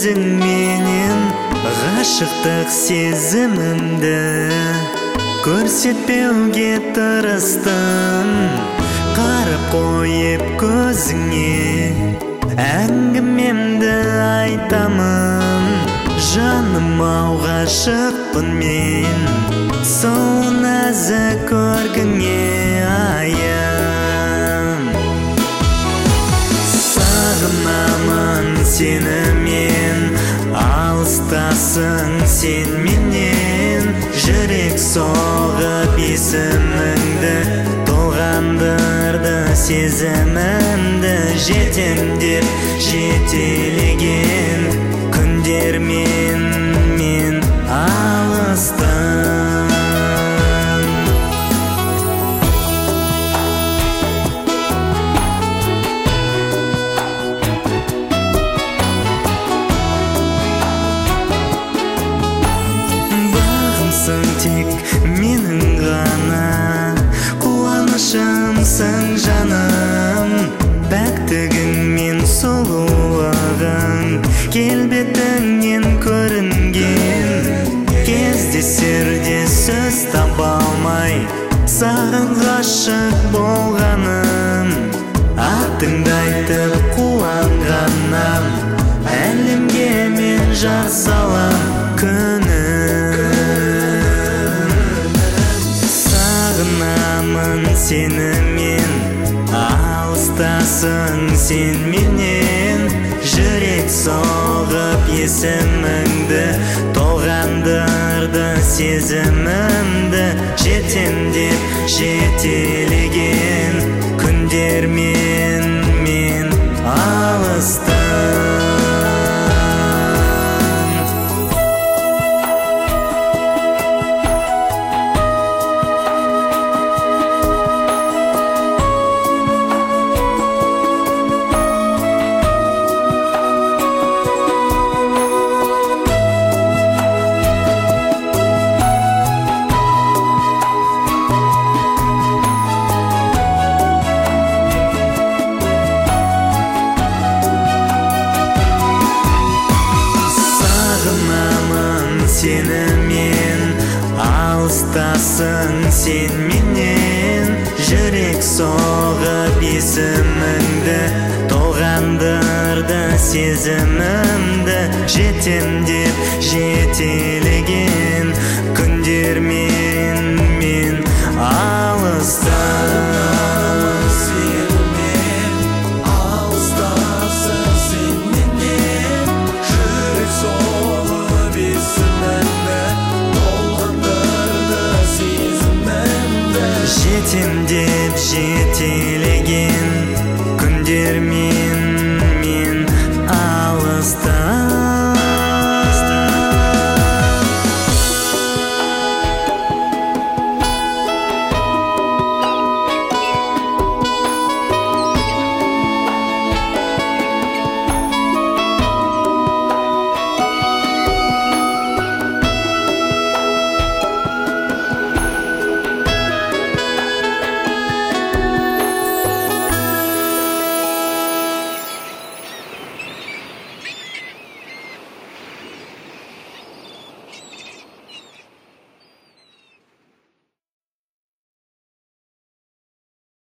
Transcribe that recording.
өзің менен ғашықтық сезімімді көрсетпеуге тырыстым. Қарап қойып көзіңе әңгімемді айтамын. Жаным ау, ғашықпын мен сол нәзік көркіңе аян. Сағынамын сені мен, алыстасың сен менен. Жүрек соғып есіміңді толғандырды сезімімді. Жетем деп жетелеген күндер мен алыстым. Бағымсың тек менің ғана, қуанышымсың жаным. Пәктігің мен сұлулығың келбетіңнен көрінген. Кездесерде сөз таба алмай саған ғашық болғаным. Атыңды айтып қуанғаннан әлемге мен жар салам күнім. Сағынамын сені мен, алыстасың сен менен. Жүрек соғып есіміңді толғандырды сезімімді. Жетем деп жетелеген күндер мен алыстым. Сені мен, алыстасың сен менен. Жүрек соғып есіміңді толғандырды сезімімді. Жетем деп жетелеген